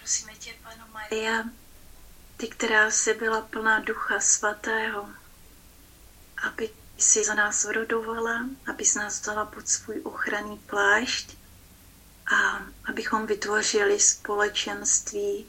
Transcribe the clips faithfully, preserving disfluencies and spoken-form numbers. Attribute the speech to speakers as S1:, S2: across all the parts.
S1: Prosíme tě, Panno Maria, ty, která jsi byla plná Ducha Svatého, aby si za nás rodovala, aby jsi nás vzala pod svůj ochranný plášť a abychom vytvořili společenství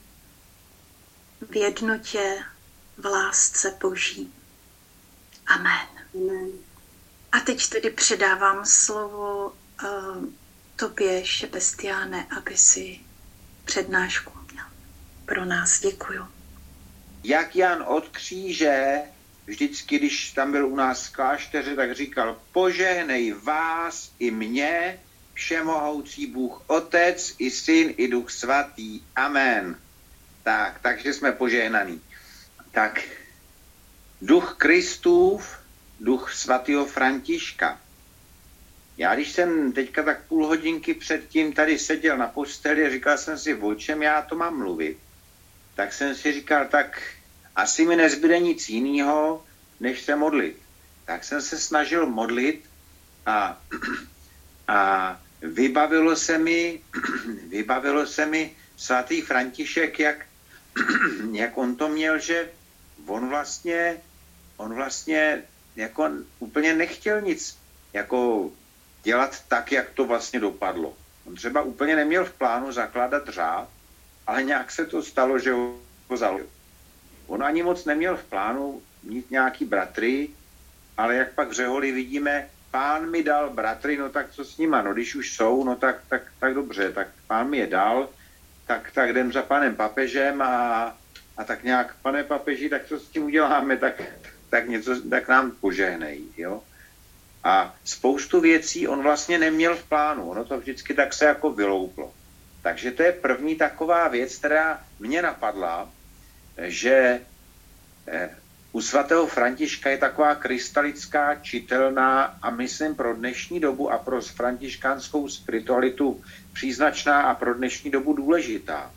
S1: v jednotě, v lásce Boží. Amen.
S2: Amen.
S1: A teď tedy předávám slovo uh, tobě, Šebestiáne, aby si přednášku měl. Pro nás děkuju.
S3: Jak Jan od kříže, vždycky, když tam byl u nás v klášteře, tak říkal: požehnej vás i mě, všemohoucí Bůh Otec, i Syn, i Duch Svatý. Amen. Tak, takže jsme požehnaní. Tak, Duch Kristův, Duch svatého Františka. Já když jsem teďka tak půl hodinky předtím tady seděl na posteli a říkal jsem si, o čem já to mám mluvit, tak jsem si říkal, tak asi mi nezbyde nic jiného, než se modlit. Tak jsem se snažil modlit a, a vybavilo se mi, vybavilo se mi svatý František, jak, jak on to měl, že on vlastně, on vlastně jako úplně nechtěl nic jako dělat tak, jak to vlastně dopadlo. On třeba úplně neměl v plánu zakládat řád, ale nějak se to stalo, že ho založil. On ani moc neměl v plánu mít nějaký bratry, ale jak pak v řeholi vidíme, pán mi dal bratry, no tak co s nima, no když už jsou, no tak, tak, tak dobře, tak pán mi je dal, tak, tak jdem za panem papežem a, a tak nějak, pane papeži, tak co s tím uděláme, tak, tak něco, tak nám požehnej, jo. A spoustu věcí on vlastně neměl v plánu, ono to vždycky tak se jako vylouplo. Takže to je první taková věc, která mě napadla, že u svatého Františka je taková krystalická, čitelná a myslím pro dnešní dobu a pro františkánskou spiritualitu příznačná a pro dnešní dobu důležitá.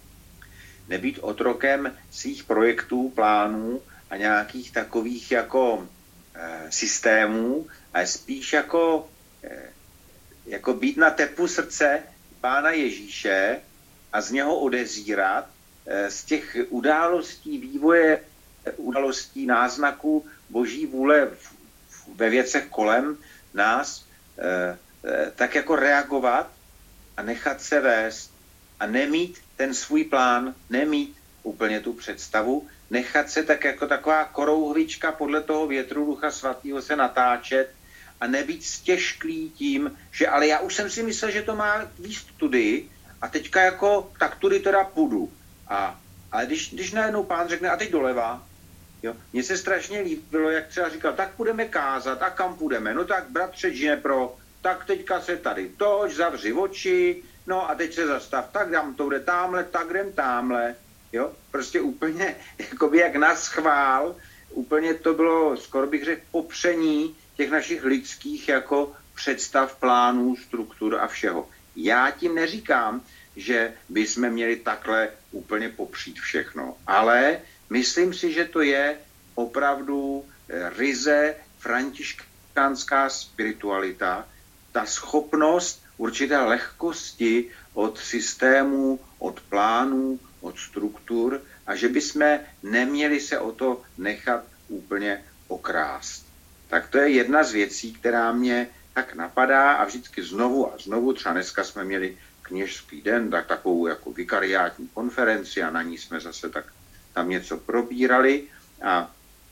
S3: Nebýt otrokem svých projektů, plánů a nějakých takových jako e, systémů, ale spíš jako, e, jako být na tepu srdce Pána Ježíše a z něho odezírat, e, z těch událostí, vývoje, událostí, náznaků Boží vůle v, ve věcech kolem nás, e, e, tak jako reagovat a nechat se vést a nemít ten svůj plán, nemít úplně tu představu, nechat se tak jako taková korouhvička podle toho větru Ducha Svatého se natáčet a nebýt stěžklý tím, že ale já už jsem si myslel, že to má výst tudy a teďka jako tak tudy teda půjdu. A, ale když, když najednou pán řekne a teď doleva, jo, mně se strašně líbilo, jak třeba říkal, tak půjdeme kázat a kam půjdeme, no tak bratře Ginepro, tak teďka se tady toč, zavři oči, no a teď se zastav, tak dám to jde támhle, tak jdem támhle, jo, prostě úplně, jakoby jak na schvál, úplně to bylo, skoro bych řekl, popření těch našich lidských jako představ, plánů, struktur a všeho. Já tím neříkám, že bychom měli takhle úplně popřít všechno, ale myslím si, že to je opravdu ryze františkánská spiritualita, ta schopnost určité lehkosti od systému, od plánů, od struktur a že bychom neměli se o to nechat úplně okrást. Tak to je jedna z věcí, která mě tak napadá a vždycky znovu a znovu, třeba dneska jsme měli kněžský den, tak takovou jako vikariátní konferenci a na ní jsme zase tak tam něco probírali a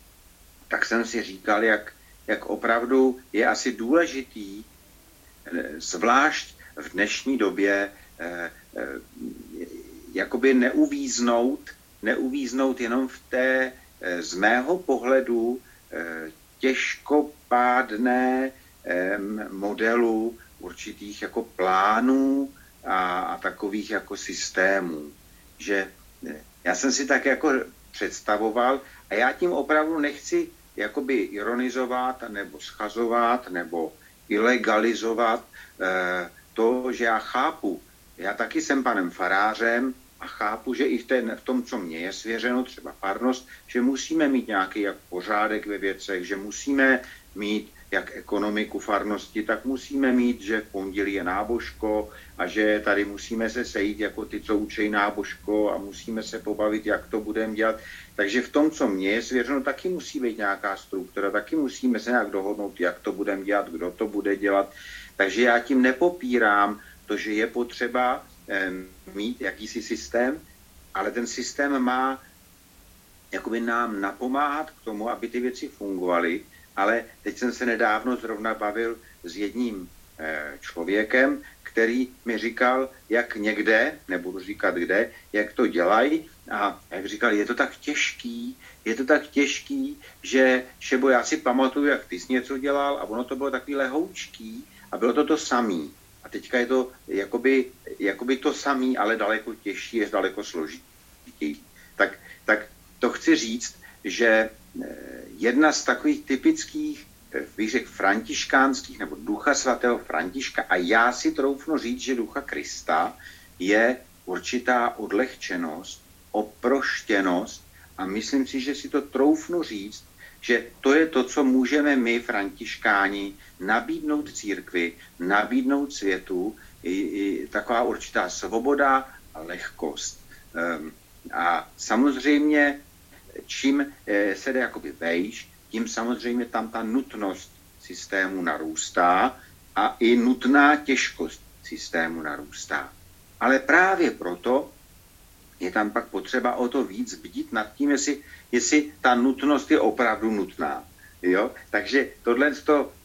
S3: tak jsem si říkal, jak, jak opravdu je asi důležitý, zvlášť v dnešní době, eh, eh, jakoby neuvíznout, neuvíznout jenom v té, eh, z mého pohledu, eh, těžkopádné eh, modelu určitých jako plánů a, a takových jako systémů. Že eh, já jsem si tak jako představoval a já tím opravdu nechci jakoby ironizovat nebo schazovat nebo ilegalizovat eh, to, že já chápu. Já taky jsem panem farářem a chápu, že i v, ten, v tom, co mně je svěřeno, třeba farnost, že musíme mít nějaký jak pořádek ve věcech, že musíme mít jak ekonomiku farnosti, tak musíme mít, že v pondělí je nábožko a že tady musíme se sejít jako ty, co učí nábožko a musíme se pobavit, jak to budeme dělat. Takže v tom, co mně je svěřeno, taky musí být nějaká struktura, taky musíme se nějak dohodnout, jak to budeme dělat, kdo to bude dělat. Takže já tím nepopírám to, že je potřeba eh, mít jakýsi systém, ale ten systém má jakoby nám napomáhat k tomu, aby ty věci fungovaly. Ale teď jsem se nedávno zrovna bavil s jedním eh, člověkem, který mi říkal, jak někde, nebudu říkat kde, jak to dělají. A jak říkal, je to tak těžký, je to tak těžký, že Šebo, já si pamatuju, jak ty jsi něco dělal a ono to bylo takový lehoučký a bylo to to samý. A teďka je to jakoby, jakoby to samý, ale daleko těžší, je daleko složitější. Tak, tak to chci říct, že jedna z takových typických, bych řekl, františkánských nebo ducha svatého Františka, a já si troufnu říct, že ducha Krista, je určitá odlehčenost, oproštěnost a myslím si, že si to troufnu říct, že to je to, co můžeme my, františkáni, nabídnout církvi, nabídnout světu, i, i taková určitá svoboda a lehkost. Um, a samozřejmě čím se jde jakoby vejš, tím samozřejmě tam ta nutnost systému narůstá a i nutná těžkost systému narůstá. Ale právě proto je tam pak potřeba o to víc bdít nad tím, jestli, jestli ta nutnost je opravdu nutná. Jo? Takže tohle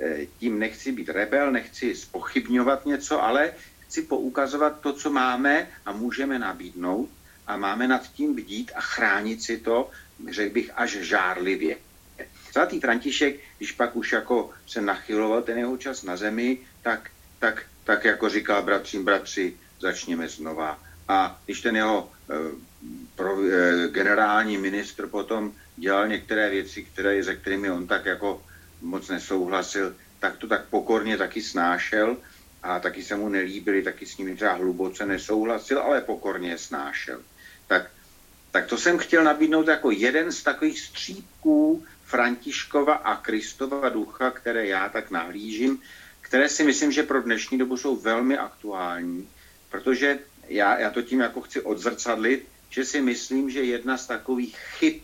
S3: tím nechci být rebel, nechci zpochybňovat něco, ale chci poukazovat to, co máme a můžeme nabídnout a máme nad tím bdít a chránit si to, řekl bych, až žárlivě. Svatý František, když pak už jako se nachyloval ten jeho čas na zemi, tak, tak, tak jako říkal bratřím, bratři, začněme znova. A když ten jeho eh, pro, eh, generální ministr potom dělal některé věci, které, se kterými on tak jako moc nesouhlasil, tak to tak pokorně taky snášel a taky se mu nelíbili, taky s nimi třeba hluboce nesouhlasil, ale pokorně je snášel. Tak Tak to jsem chtěl nabídnout jako jeden z takových střípků Františkova a Kristova ducha, které já tak nahlížím, které si myslím, že pro dnešní dobu jsou velmi aktuální, protože já, já to tím jako chci odzrcadlit, že si myslím, že jedna z takových chyb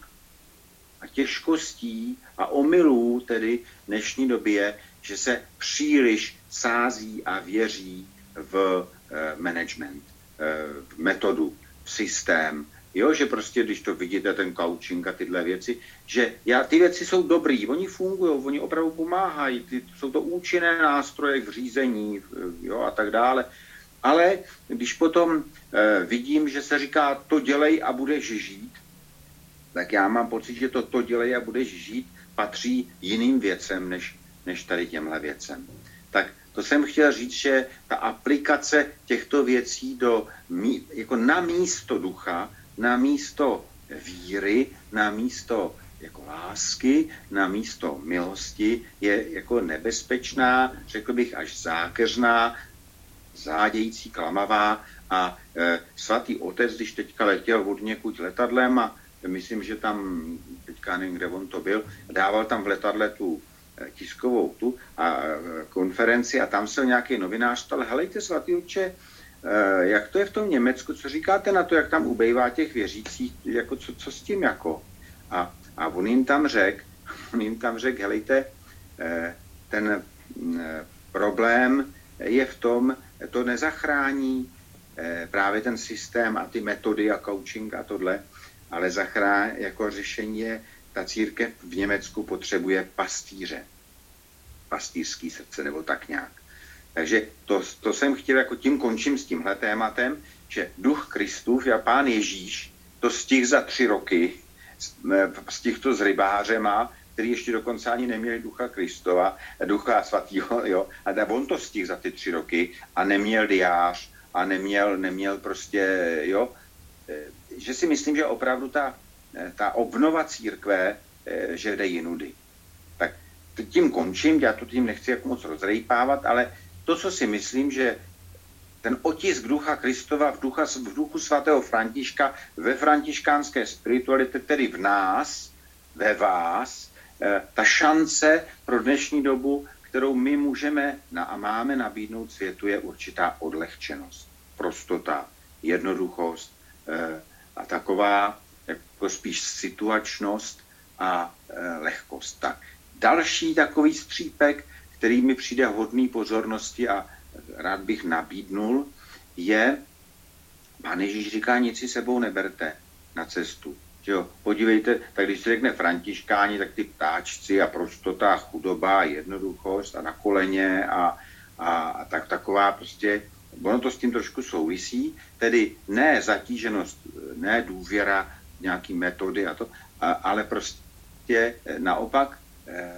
S3: a těžkostí a omylů tedy dnešní doby je, že se příliš sází a věří v eh, management, eh, v metodu, v systém. Jo, že prostě, když to vidíte, ten coaching a tyhle věci, že já, ty věci jsou dobrý, oni fungují, oni opravdu pomáhají, ty, jsou to účinné nástroje v řízení, jo, a tak dále. Ale když potom eh, vidím, že se říká, to dělej a budeš žít, tak já mám pocit, že to to dělej a budeš žít patří jiným věcem, než, než tady těmhle věcem. Tak to jsem chtěl říct, že ta aplikace těchto věcí do, jako na místo ducha, na místo víry, na místo jako lásky, na místo milosti je jako nebezpečná, řekl bych až zákeřná, zádějící, klamavá a e, svatý otec, když teďka letěl od někud letadlem a myslím, že tam, teďka nevím, kde on to byl, dával tam v letadle tu e, tiskovou tu a e, konferenci a tam se nějaký novinář ptal, helejte svatý otče, jak to je v tom Německu, co říkáte na to, jak tam ubejvá těch věřících, jako co, co s tím jako? A, a on jim tam řekl, on jim tam řekl, helejte, ten problém je v tom, to nezachrání právě ten systém a ty metody a coaching a tohle, ale zachrání, jako řešení je, ta církev v Německu potřebuje pastýře, pastýřský srdce nebo tak nějak. Takže to, to jsem chtěl, jako tím končím s tímhle tématem, že duch Kristův a pán Ježíš to stihl za tři roky, stihl to s rybářema, který ještě dokonce ani neměli ducha Kristova, ducha svatýho, jo, a on to stihl za ty tři roky a neměl diář a neměl, neměl prostě, jo, že si myslím, že opravdu ta, ta obnova církve, že jde jinudy. Tak tím končím, já to tím nechci jak moc rozrejpávat, ale to, co si myslím, že ten otisk ducha Kristova v, ducha, v duchu svatého Františka ve františkánské spiritualitě, tedy v nás, ve vás, ta šance pro dnešní dobu kterou my můžeme a máme nabídnout světu, je určitá odlehčenost, prostota, jednoduchost a taková jako spíš situačnost a lehkost. Tak další takový střípek, který mi přijde hodný pozornosti a rád bych nabídnul, je, Pán Ježíš říká, nic si sebou neberte na cestu. Jo, podívejte, tak když se řekne františkáni, tak ty ptáčci a prostota, chudoba, jednoduchost a na koleně a, a, a tak taková prostě, ono to s tím trošku souvisí, tedy ne zatíženost, ne důvěra, nějaký metody a to, a, ale prostě naopak eh,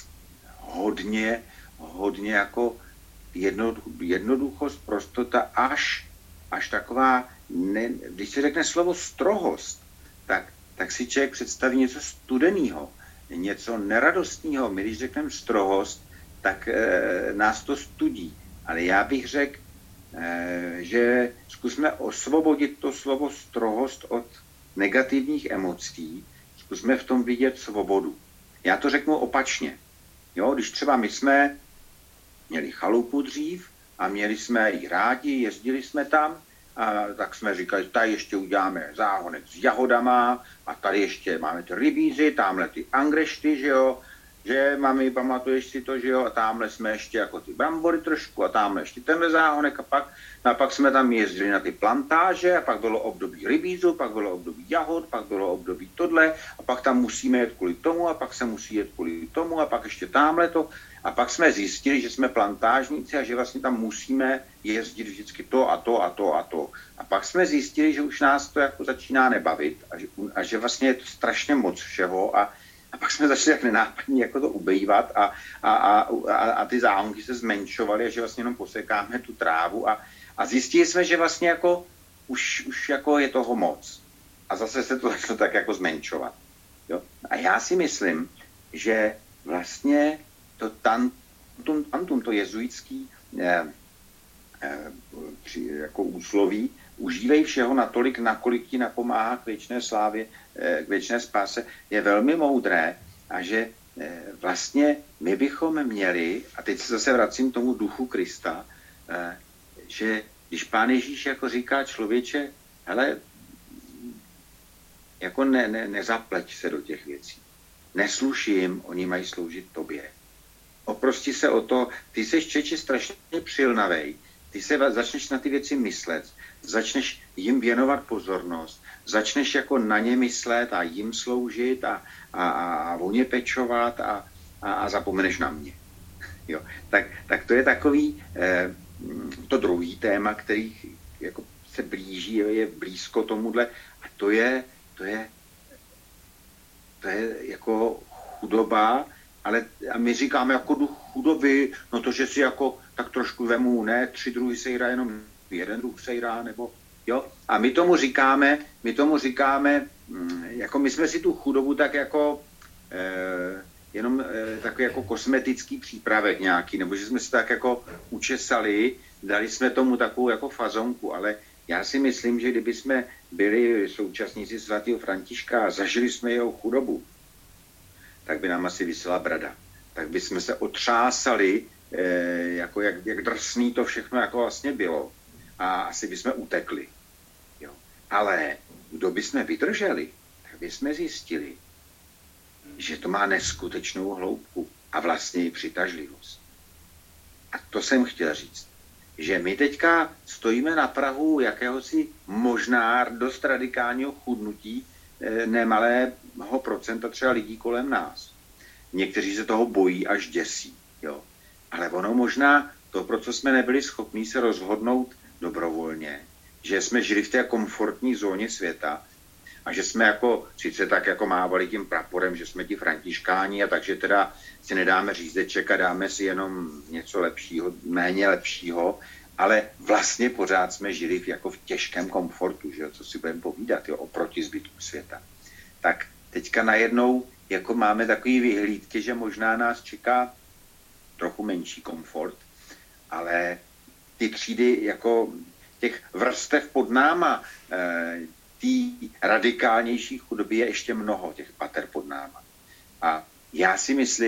S3: hodně, hodně jako jednoduchost, prostota, až, až taková, ne, když se řekne slovo strohost, tak, tak si člověk představí něco studeného, něco neradostného. My, když řekneme strohost, tak e, nás to studí. Ale já bych řekl, e, že zkusme osvobodit to slovo strohost od negativních emocí, zkusme v tom vidět svobodu. Já to řeknu opačně. Jo, když třeba my jsme měli chalupu dřív a měli jsme ji rádi, jezdili jsme tam, a tak jsme říkali, tady ještě uděláme záhonek s jahodama a tady ještě máme ty rybízy, tamhle ty angrešty, že jo, že mami, pamatuješ si to, že jo, a tamhle jsme ještě jako ty brambory trošku a tamhle ještě tenhle záhonek a pak, a pak jsme tam jezdili na ty plantáže a pak bylo období rybízu, pak bylo období jahod, pak bylo období tohle a pak tam musíme jet kvůli tomu a pak se musí jet kvůli tomu a pak ještě tamhle to. A pak jsme zjistili, že jsme plantážníci a že vlastně tam musíme jezdit vždycky to a to a to a to. A pak jsme zjistili, že už nás to jako začíná nebavit a že, a že vlastně je to strašně moc všeho a, a pak jsme začali jak nenápadně jako to ubejvat a, a, a, a, a ty záhonky se zmenšovaly a že vlastně jenom posekáme tu trávu a, a zjistili jsme, že vlastně jako už, už jako je toho moc. A zase se to začalo tak jako zmenšovat. Jo? A já si myslím, že vlastně to tantum, tantum, to jezuitský eh, eh, při, jako úsloví, užívej všeho natolik, nakolik ti napomáhá k věčné slávě, eh, k věčné spáse, je velmi moudré a že eh, vlastně my bychom měli, a teď se zase vracím k tomu duchu Krista, eh, že když Pán Ježíš jako říká člověče, hele, jako ne, ne, nezapleť se do těch věcí. Nesluš jim, oni mají sloužit tobě. Oprosti se o to, ty seš čeče strašně přilnavej, ty se začneš na ty věci myslet, začneš jim věnovat pozornost, začneš jako na ně myslet a jim sloužit a, a, a o ně pečovat a, a, a zapomeneš na mě. Jo. Tak, tak to je takový, eh, to druhý téma, který jako se blíží, je blízko tomuhle a to je, to je, to je jako chudoba, ale a my říkáme jako duch chudoby, no to, že si jako tak trošku vemu, ne, tři druhy sejra, jenom jeden druh sejra, nebo jo. A my tomu říkáme, my tomu říkáme, jako my jsme si tu chudobu tak jako eh, jenom eh, takový jako kosmetický přípravek nějaký, nebo že jsme si tak jako učesali, dali jsme tomu takovou jako fazonku, ale já si myslím, že kdyby jsme byli současníci svatého Františka a zažili jsme jeho chudobu, tak by nám asi visela brada. Tak by jsme se otřásali, eh, jako jak, jak drsný to všechno jako vlastně bylo. A asi by jsme utekli. Jo. Ale kdo by jsme vydrželi, tak by jsme zjistili, že to má neskutečnou hloubku a vlastně i přitažlivost. A to jsem chtěl říct. Že my teďka stojíme na prahu jakéhosi možná dost radikálního chudnutí eh, nemalého procenta třeba lidí kolem nás. Někteří se toho bojí až děsí. Jo. Ale ono možná to, pro co jsme nebyli schopni se rozhodnout dobrovolně, že jsme žili v té komfortní zóně světa a že jsme jako, sice tak jako mávali tím praporem, že jsme ti františkáni a takže teda si nedáme řízeček a dáme si jenom něco lepšího, méně lepšího, ale vlastně pořád jsme žili v, jako v těžkém komfortu, že jo, co si budeme povídat, jo, oproti zbytku světa. Tak teďka najednou jako máme takový vyhlídky, že možná nás čeká trochu menší komfort, ale ty třídy jako těch vrstev pod náma, e, té radikálnější chudoby je ještě mnoho, těch pater pod náma. A já si myslím,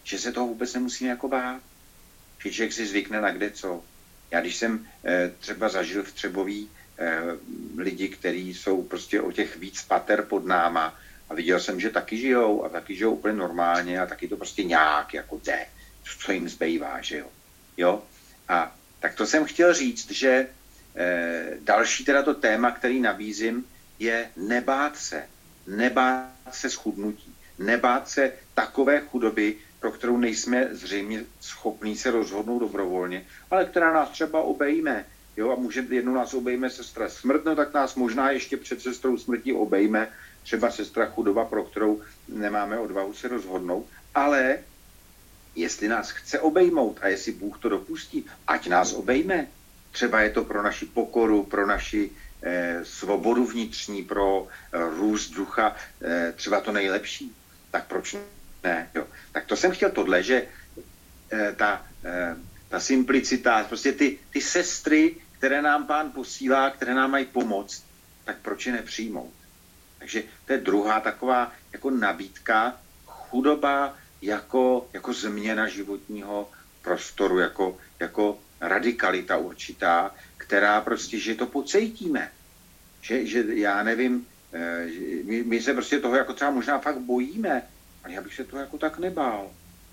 S3: že se toho vůbec nemusíme jako bát. Že člověk si zvykne na kde co. Já když jsem eh, třeba zažil v Třebový eh, lidi, kteří jsou prostě o těch víc pater pod náma a viděl jsem, že taky žijou a taky žijou úplně normálně a taky to prostě nějak jako jde, co jim zbývá, že jo. jo? A tak to jsem chtěl říct, že eh, další teda to téma, který nabízím, je nebát se. Nebát se schudnutí. Nebát se takové chudoby, pro kterou nejsme zřejmě schopní se rozhodnout dobrovolně, ale která nás třeba obejme. Jo, a může, jednou nás obejme sestra smrt, no tak nás možná ještě před sestrou smrti obejme třeba sestra chudoba, pro kterou nemáme odvahu se rozhodnout. Ale jestli nás chce obejmout a jestli Bůh to dopustí, ať nás obejme. Třeba je to pro naši pokoru, pro naši eh, svobodu vnitřní, pro eh, růst ducha, eh, třeba to nejlepší. Tak proč ne? Jo. Tak to jsem chtěl tohle, že eh, ta, eh, ta simplicita, prostě ty, ty sestry, které nám Pán posílá, které nám mají pomoct, tak proč je nepřijmout? Takže to je druhá taková jako nabídka, chudoba jako, jako změna životního prostoru, jako, jako radikalita určitá, která prostě, že to pocítíme. Že, že já nevím, že my, my se prostě toho jako třeba možná fakt bojíme, ale já bych se toho jako tak nebál.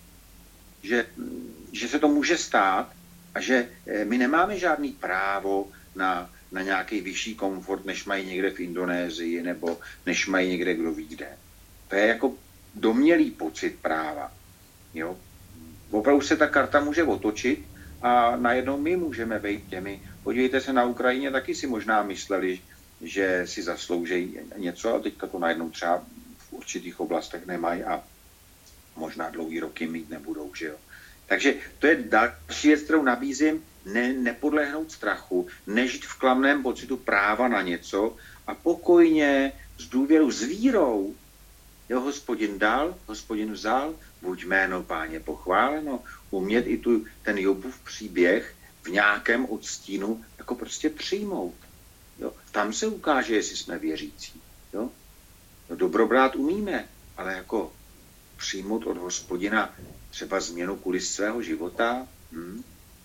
S3: Že, že se to může stát a že my nemáme žádný právo na, na nějaký vyšší komfort, než mají někde v Indonésii nebo než mají někde kdo ví kde. To je jako domnělý pocit práva. Jo? Opravdu se ta karta může otočit a najednou my můžeme být těmi. Podívejte se, na Ukrajině taky si možná mysleli, že si zaslouží něco a teďka to najednou třeba v určitých oblastech nemají a možná dlouhý roky mít nebudou. Že jo? Takže to je další věc, kterou nabízím, ne, nepodlehnout strachu, nežít v klamném pocitu práva na něco a pokojně s důvěrou, s vírou, jo, Hospodin dal, Hospodin vzal, buď jméno Páně pochváleno, umět i tu, ten Jobův příběh v nějakém odstínu jako prostě přijmout. Jo. Tam se ukáže, jestli jsme věřící. Jo. No, dobrobrát umíme, ale jako přijmout od Hospodina třeba změnu kulis svého života hm,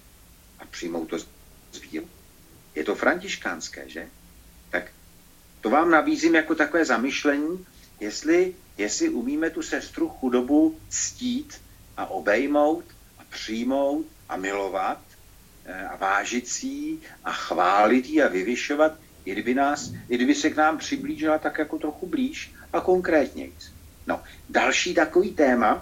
S3: a přijmout to z víru. Je to františkánské, že? Tak to vám nabízím jako takové zamyšlení, jestli, jestli umíme tu sestru chudobu ctít a obejmout a přijmout a milovat a vážit si ji a chválit ji a vyvyšovat, i kdyby, nás, i kdyby se k nám přiblížila tak jako trochu blíž a konkrétnějc. No, další takový téma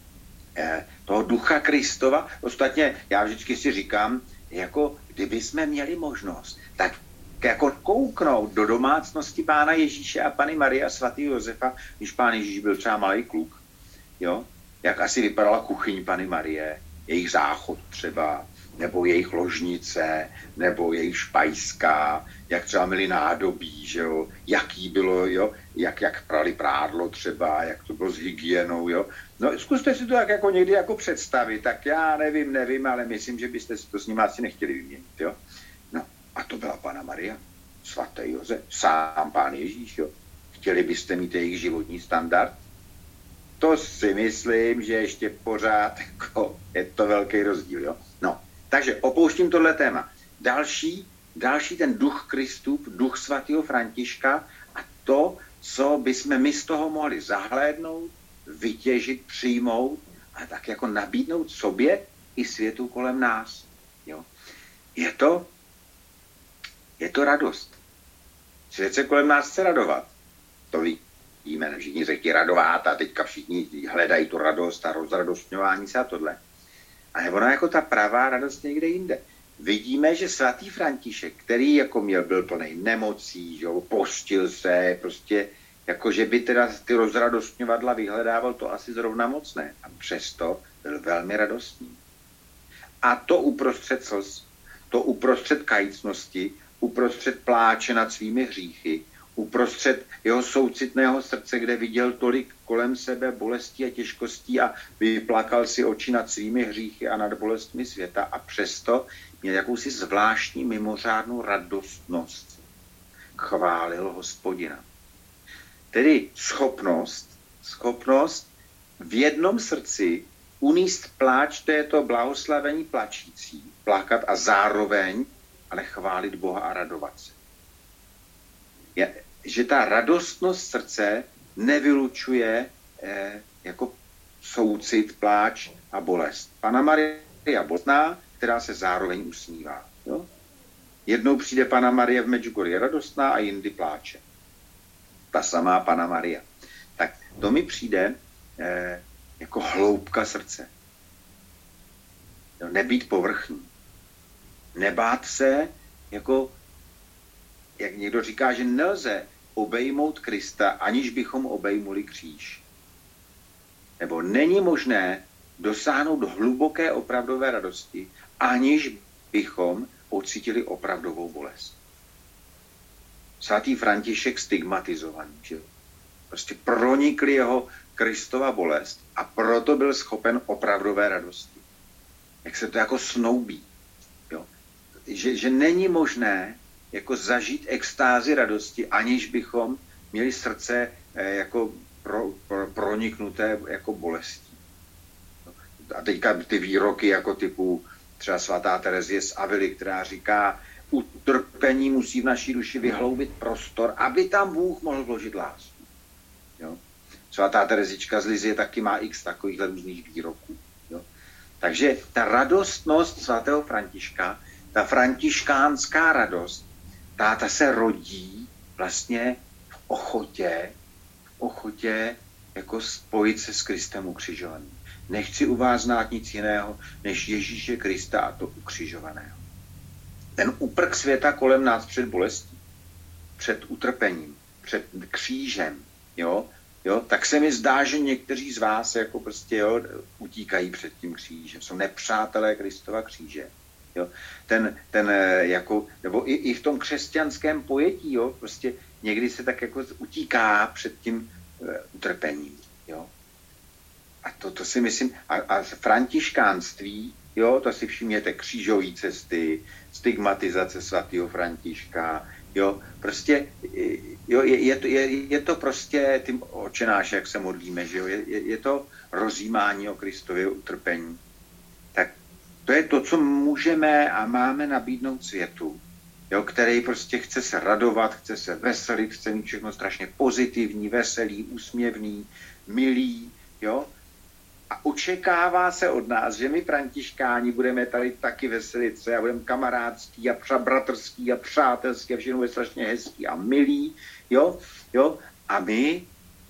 S3: eh, toho ducha Kristova, ostatně já vždycky si říkám, jako kdyby jsme měli možnost, tak jako kouknout do domácnosti Pána Ježíše a Panny Marie a svatého Josefa, když Pán Ježíš byl třeba malý kluk, jo, jak asi vypadala kuchyň Panny Marie, jejich záchod třeba, nebo jejich ložnice, nebo jejich špajská, jak třeba měli nádobí, že jo, jaký bylo, jo, jak, jak prali prádlo třeba, jak to bylo s hygienou, jo. No zkuste si to tak jako někdy jako představit, tak já nevím, nevím, ale myslím, že byste si to s ním asi nechtěli vyměnit, jo. No a to byla Panna Maria, svatý Josef, sám Pán Ježíš, jo. Chtěli byste mít jejich životní standard? To si myslím, že ještě pořád jako je to velký rozdíl, jo. No, takže opouštím tohle téma. Další, další ten duch Kristův, duch svatého Františka a to, co bychom my z toho mohli zahlédnout, vytěžit, přijmout a tak jako nabídnout sobě i světu kolem nás. Jo. Je to, je to radost. Svět se kolem nás chce radovat. To ví. Víme, všichni řekli radovat a teďka všichni hledají tu radost a rozradostňování se a tohle. Ale ona jako ta pravá radost někde jinde. Vidíme, že svatý František, který jako měl, byl plný nemocí, že jo, postil se, prostě jako že by teda ty rozradostňovadla vyhledával, to asi zrovna moc ne. A přesto byl velmi radostný. A to uprostřed slz, to uprostřed kajícnosti, uprostřed pláče nad svými hříchy, uprostřed jeho soucitného srdce, kde viděl tolik kolem sebe bolestí a těžkostí a vyplakal si oči nad svými hříchy a nad bolestmi světa a přesto měl jakousi zvláštní mimořádnou radostnost. Chválil Hospodina. Tedy schopnost, schopnost v jednom srdci Uníst pláč, to je to blahoslavení plačící, plakat a zároveň ale chválit Boha a radovat se. Je, že ta radostnost srdce nevylučuje eh, jako soucit, pláč a bolest. Panna Maria bolestná, která se zároveň usmívá. Jo? Jednou přijde Panna Maria v Medjugorje radostná a jindy pláče. Ta samá Panna Maria. Tak to mi přijde eh, jako hloubka srdce. Jo? Nebýt povrchní. Nebát se, jako, jak někdo říká, že nelze obejmout Krista, aniž bychom obejmuli kříž. Nebo není možné dosáhnout hluboké opravdové radosti, aniž bychom pocítili opravdovou bolest. Svatý František stigmatizovaný, že prostě pronikli jeho Kristova bolest a proto byl schopen opravdové radosti. Jak se to jako snoubí. Jo? Že, že není možné jako zažít extázi radosti, aniž bychom měli srdce eh, jako pro, pro, proniknuté jako bolestí. A teďka ty výroky jako typu třeba svatá Terezie z Avily, která říká, utrpení musí v naší duši vyhloubit prostor, aby tam Bůh mohl vložit lásku. Jo? Svatá Terezička z Lizie taky má x takových různých výroků. Jo? Takže ta radostnost svatého Františka, ta františkánská radost, ta, ta se rodí vlastně v ochotě, v ochotě jako spojit se s Kristem ukřižovaným. Nechci u vás znát nic jiného, než Ježíše Krista a to ukřižovaného. Ten úprk světa kolem nás před bolestí, před utrpením, před křížem, jo, jo, tak se mi zdá, že někteří z vás jako prostě, jo, utíkají před tím křížem. Jsou nepřátelé Kristova kříže. Jo. Ten, ten jako, nebo i, i v tom křesťanském pojetí, jo, prostě někdy se tak jako utíká před tím uh, utrpením. Jo. A to, to si myslím, a, a františkánství, jo, to si všimněte, křížové cesty, stigmatizace svatého Františka, jo, prostě, jo, je, je, to, je, je to prostě tím očenáš, jak se modlíme, že jo, je, je, je to rozjímání o Kristově utrpení. Tak to je to, co můžeme a máme nabídnout světu, jo, který prostě chce se radovat, chce se veselit, chce mít všechno strašně pozitivní, veselý, úsměvný, milý, jo. A očekává se od nás, že my františkáni budeme tady taky veselit se a budeme kamarádský a bratrský a přátelský a všechno bude strašně hezký a milý, jo, jo. A my,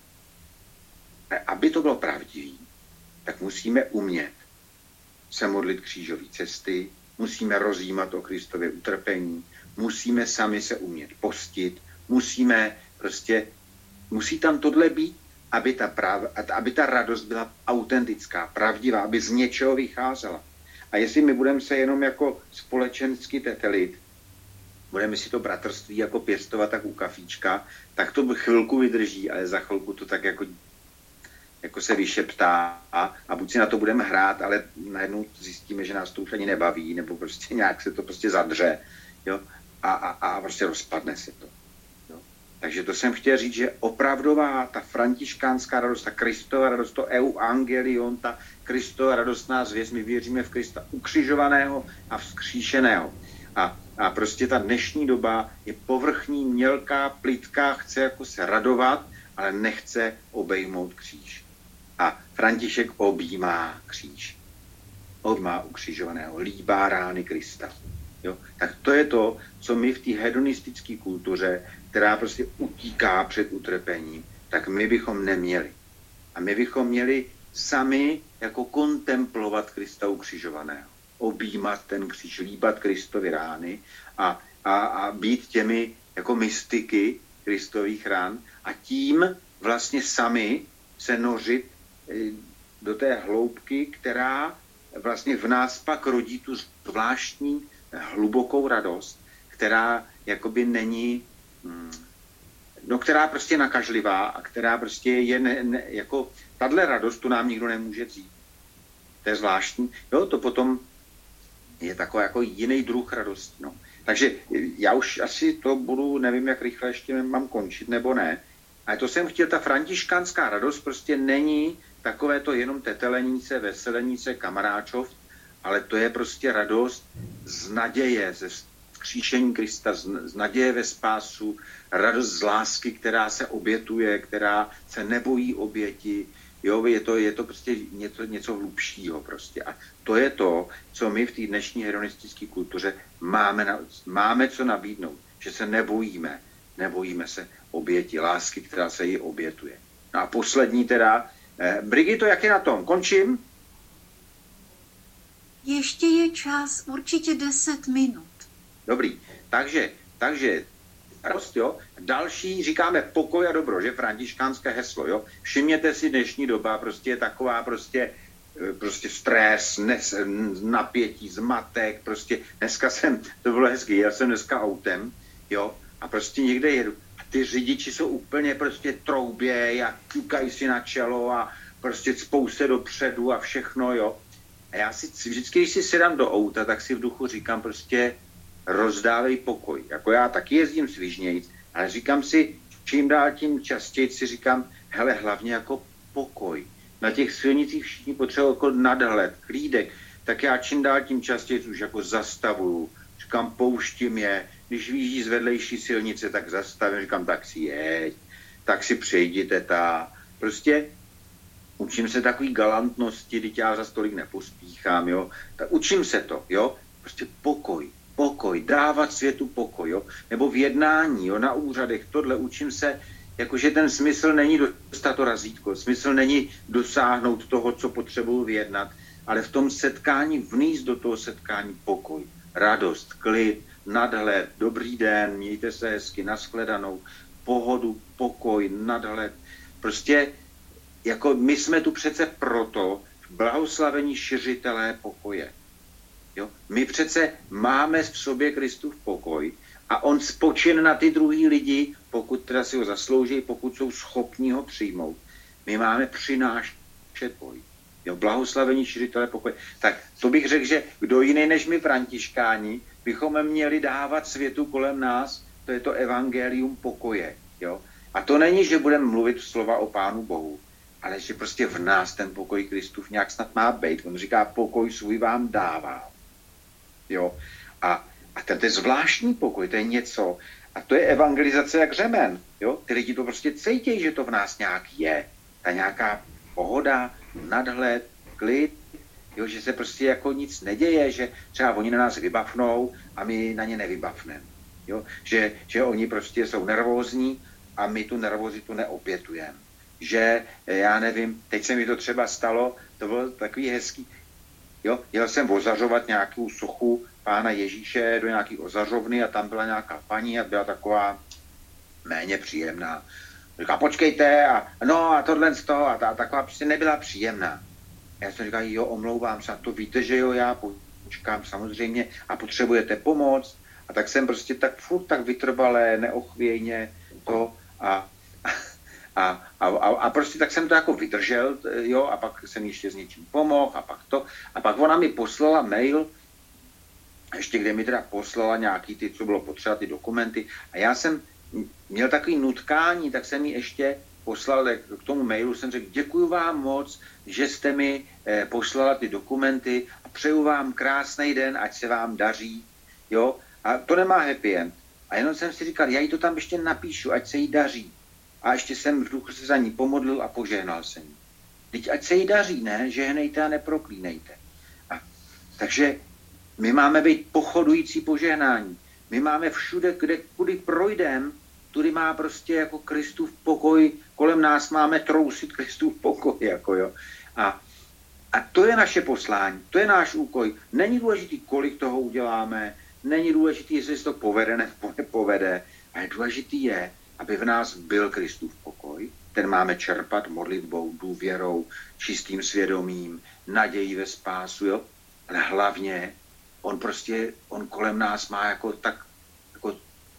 S3: aby to bylo pravdivý, tak musíme umět se modlit křížové cesty, musíme rozjímat o Kristově utrpení, musíme sami se umět postit, musíme prostě, musí tam tohle být, aby ta, prav, aby ta radost byla autentická, pravdivá, aby z něčeho vycházela. A jestli my budeme se jenom jako společensky tetelit, budeme si to bratrství jako pěstovat tak u kafíčka, tak to chvilku vydrží, ale za chvilku to tak jako, jako se vyšeptá a, a buď si na to budeme hrát, ale najednou zjistíme, že nás to už ani nebaví, nebo prostě nějak se to prostě zadře, jo, a, a, a prostě rozpadne se to. Takže to jsem chtěl říct, že opravdová ta františkánská radost, ta Kristova radost, to euangelion, ta Kristova radostná zvěst, my věříme v Krista ukřižovaného a vzkříšeného. A, a prostě ta dnešní doba je povrchní, mělká, plitká, chce jako se radovat, ale nechce obejmout kříž. A František objímá kříž. Objímá ukřižovaného, líbá rány Krista. Jo? Tak to je to, co my v té hedonistické kultuře, která prostě utíká před utrpením, tak my bychom neměli. A my bychom měli sami jako kontemplovat Krista ukřižovaného. Objímat ten kříž, líbat Kristovy rány a, a, a být těmi jako mystiky Kristových rán a tím vlastně sami se nořit do té hloubky, která vlastně v nás pak rodí tu zvláštní hlubokou radost, která jakoby není, no která prostě je nakažlivá a která prostě je ne, ne, jako, tahle radost tu nám nikdo nemůže vzít. To je zvláštní. Jo, to potom je takový jako jiný druh radosti. No. Takže já už asi to budu, nevím, jak rychle ještě mám končit, nebo ne. Ale to jsem chtěl, ta františkánská radost prostě není takové to jenom tetelení se, veselení se, kamaráčov, ale to je prostě radost z naděje, ze vzkříšení Krista, z naděje ve spásu, radost z lásky, která se obětuje, která se nebojí oběti. Jo, je to, je to prostě něco, něco hlubšího prostě. A to je to, co my v té dnešní hedonistické kultuře máme, na, máme co nabídnout. Že se nebojíme. Nebojíme se oběti, lásky, která se jí obětuje. No a poslední teda. Eh, Brigito, jak je na tom? Končím?
S1: Ještě je čas, určitě deset minut.
S3: Dobrý. Takže, takže radost, jo. Další, říkáme pokoj a dobro, že františkánské heslo, jo. Všimněte si, dnešní doba prostě je taková prostě, prostě stres, nes, napětí, zmatek, prostě dneska jsem, to bylo hezky, já jsem dneska autem, jo, a prostě někde jedu. A ty řidiči jsou úplně prostě troubě a ťukají si na čelo a prostě cpou se dopředu a všechno, jo. A já si vždycky, když si sedám do auta, tak si v duchu říkám prostě rozdávej pokoj. Jako já taky jezdím svižnějc, ale říkám si, čím dál tím častěji si říkám, hele, hlavně jako pokoj. Na těch silnicích všichni potřebují jako nadhled, klídek, tak já čím dál tím častěji už jako zastavuju, říkám, pouštím je, když vyjíždí z vedlejší silnice, tak zastavím, říkám, tak si jeď, tak si přejděte ta. Prostě učím se takový galantnosti, když já za tolik nepospíchám, jo. Tak učím se to, jo. Prostě pokoj, pokoj, dávat světu pokoj, jo. Nebo v jednání, jo, na úřadech, tohle učím se, jakože ten smysl není dostat to razítko, smysl není dosáhnout toho, co potřebuji vyjednat, ale v tom setkání vníst do toho setkání pokoj, radost, klid, nadhled, dobrý den, mějte se hezky, nashledanou, pohodu, pokoj, nadhled. Prostě jako my jsme tu přece proto blahoslavení šiřitelé pokoje. Jo? My přece máme v sobě Kristův pokoj a on spočin na ty druhý lidi, pokud teda si ho zaslouží, pokud jsou schopní ho přijmout. My máme přinášet pokoj. Jo? Blahoslavení šiřitelé pokoje. Tak to bych řekl, že kdo jiný než my františkáni bychom měli dávat světu kolem nás, to je to evangelium pokoje. Jo? A to není, že budeme mluvit slova o Pánu Bohu, ale že prostě v nás ten pokoj Kristův nějak snad má být. On říká, pokoj svůj vám dává. Jo? A, a ten, ten zvláštní pokoj, to je něco, a to je evangelizace jak řemen. Jo? Ty lidi to prostě cítějí, že to v nás nějak je. Ta nějaká pohoda, nadhled, klid, jo? Že se prostě jako nic neděje, že třeba oni na nás vybavnou a my na ně nevybavneme. Jo? Že, že oni prostě jsou nervózní a my tu nervozitu neopětujeme. Že, já nevím, teď se mi to třeba stalo, to bylo takový hezký, jo, jel jsem ozařovat nějakou sochu Pána Ježíše do nějaký ozařovny a tam byla nějaká paní a byla taková méně příjemná. Říká, počkejte a no a tohle z toho a ta, taková prostě nebyla příjemná. Já jsem říkal, jo, omlouvám se, a to víte, že jo, já počkám samozřejmě a potřebujete pomoc. A tak jsem prostě tak furt tak vytrvalé, neochvějně to a A, a, a prostě tak jsem to jako vydržel, jo, a pak jsem ještě s něčím pomohl a pak to. A pak ona mi poslala mail, ještě kde mi teda poslala nějaký ty, co bylo potřeba, ty dokumenty. A já jsem měl takový nutkání, tak jsem mi ještě poslal k tomu mailu, jsem řekl, děkuju vám moc, že jste mi eh, poslala ty dokumenty a přeju vám krásný den, ať se vám daří, jo. A to nemá happy end. A jenom jsem si říkal, já jí to tam ještě napíšu, ať se jí daří. A ještě jsem v duchu se za ní pomodlil a požehnal jsem jí. Teď ať se jí daří, ne? Žehnejte a neproklínejte. A, takže my máme být pochodující požehnání. My máme všude, kde, kudy projdem, tudy má prostě jako Kristův pokoj, kolem nás máme trousit Kristův pokoj. Jako jo. A, a to je naše poslání, to je náš úkol. Není důležitý, kolik toho uděláme, není důležitý, jestli se to povede nebo nepovede, ale důležitý je, aby v nás byl Kristův pokoj, ten máme čerpat modlitbou, důvěrou, čistým svědomím, nadějí ve spásu, jo? Ale hlavně on prostě, on kolem nás má jako tak, jako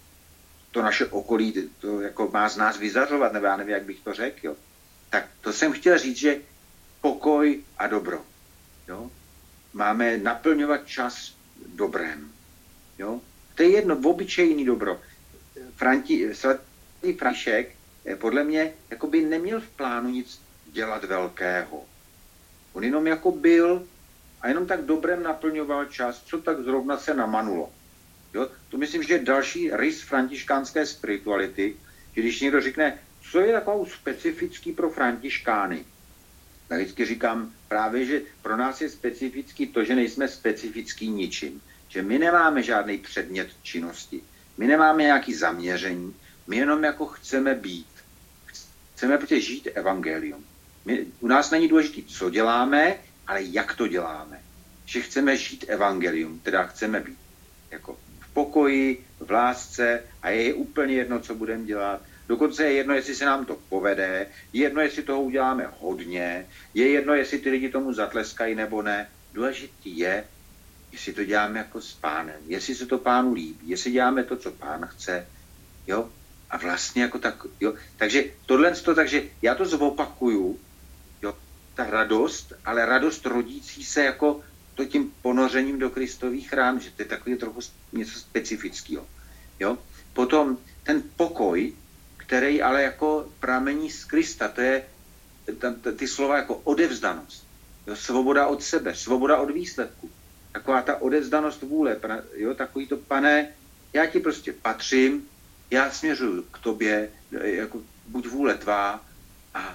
S3: to naše okolí, to jako má z nás vyzařovat, nebo já nevím, jak bych to řekl, jo? Tak to jsem chtěl říct, že pokoj a dobro, jo? Máme naplňovat čas dobrem, jo? To je jedno, obyčejný dobro. Franti, František podle mě jakoby neměl v plánu nic dělat velkého. On jenom jako byl a jenom tak dobrem naplňoval čas, co tak zrovna se namanulo. Jo? To myslím, že je další rys františkánské spirituality, že když někdo řekne, co je takovou specifický pro františkány, tak vždycky říkám právě, že pro nás je specifický to, že nejsme specifický ničím. Že my nemáme žádný předmět činnosti. My nemáme nějaký zaměření. My jenom jako chceme být. Chceme prostě žít evangelium. My, u nás není důležité, co děláme, ale jak to děláme. Že chceme žít evangelium, teda chceme být jako v pokoji, v lásce a je úplně jedno, co budeme dělat. Dokonce je jedno, jestli se nám to povede, je jedno, jestli toho uděláme hodně, je jedno, jestli ty lidi tomu zatleskají nebo ne. Důležitý je, jestli to děláme jako s Pánem, jestli se to Pánu líbí, jestli děláme to, co Pán chce, jo. A vlastně jako tak, jo. Takže tohle, takže já to zopakuju, jo, ta radost, ale radost rodící se jako to tím ponořením do Kristových rán, že to je takový trochu něco specifického, jo. Potom ten pokoj, který ale jako pramení z Krista, to je ty slova jako odevzdanost, jo, svoboda od sebe, svoboda od výsledku, taková ta odevzdanost vůle, jo, takový to, Pane, já ti prostě patřím, já směřuju k tobě, jako buď vůle tvá a,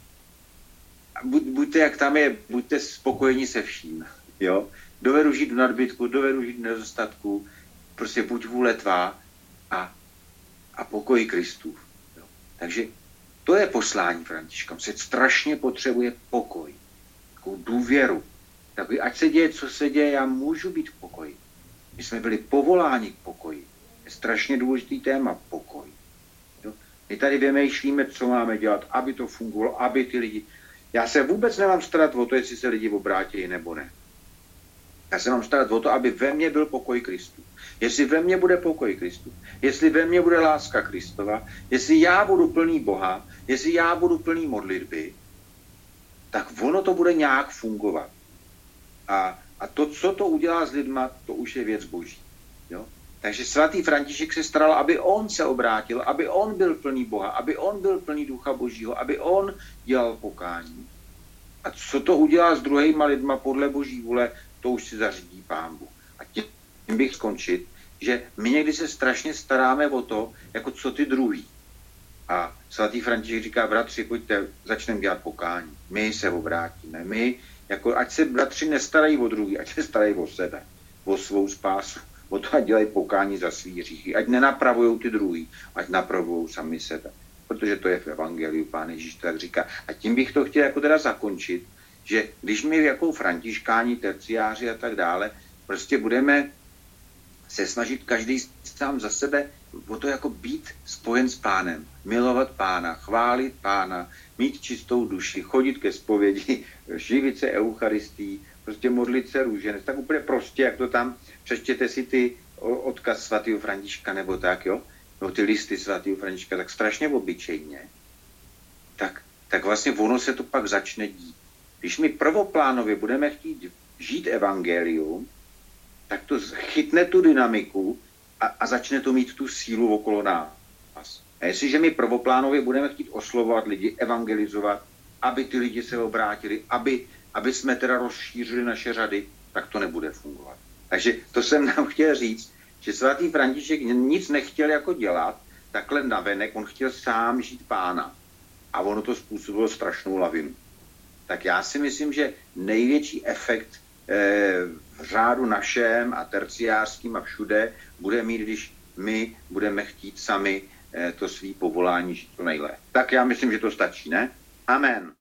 S3: a buď, buďte, jak tam je, buďte spokojení se vším, jo, dovedu žít v nadbytku, dovedu žít v nedostatku, prostě buď vůle tvá a, a pokoj Kristův. Takže to je poslání Františka. Se strašně potřebuje pokoj, takovou důvěru. Takový, ať se děje, co se děje, já můžu být v pokoji. My jsme byli povoláni k pokoji. Je strašně důležitý téma pokoj. Jo? My tady vymýšlíme, co máme dělat, aby to fungovalo, aby ty lidi... Já se vůbec nemám starat o to, jestli se lidi obrátí nebo ne. Já se mám starat o to, aby ve mně byl pokoj Kristu. Jestli ve mně bude pokoj Kristu, jestli ve mně bude láska Kristova, jestli já budu plný Boha, jestli já budu plný modlitby, tak ono to bude nějak fungovat. A, a to, co to udělá s lidma, to už je věc boží. Jo? Takže svatý František se staral, aby on se obrátil, aby on byl plný Boha, aby on byl plný Ducha Božího, aby on dělal pokání. A co to udělá s druhýma lidma podle boží vůle, to už si zařídí Pán Bůh. A tím bych skončit, že my někdy se strašně staráme o to, jako co ty druhý. A svatý František říká, bratři, pojďte, začneme dělat pokání. My se obrátíme. My, jako, ať se bratři nestarají o druhý, ať se starají o sebe, o svou spásu, o to, ať dělají pokání za svý hříchy, ať nenapravujou ty druhý, ať napravujou sami sebe. Protože to je v Evangeliu, Pán Ježíš tak říká. A tím bych to chtěl jako teda zakončit, že když my jako františkáni, terciáři a tak dále, prostě budeme se snažit každý sám za sebe o to jako být spojen s Pánem, milovat Pána, chválit Pána, mít čistou duši, chodit ke zpovědi, živit se eucharistii, prostě modlit se růženec, tak úplně prostě, jak to tam, přečtěte si ty odkaz svatého Františka nebo tak, jo, no ty listy svatého Františka, tak strašně obyčejně, tak, tak vlastně ono se to pak začne dít. Když my prvoplánově budeme chtít žít evangelium, tak to chytne tu dynamiku a, a začne to mít tu sílu okolo nás. A jestliže my prvoplánově budeme chtít oslovovat lidi, evangelizovat, aby ty lidi se obrátili, aby, aby jsme teda rozšířili naše řady, tak to nebude fungovat. Takže to jsem nám chtěl říct, že svatý František nic nechtěl jako dělat, takhle navenek, on chtěl sám žít Pána. A ono to způsobilo strašnou lavinu. Tak já si myslím, že největší efekt eh, v řádu našem a terciářským a všude bude mít, když my budeme chtít sami eh, to svý povolání žít to nejlépe. Tak já myslím, že to stačí, ne? Amen.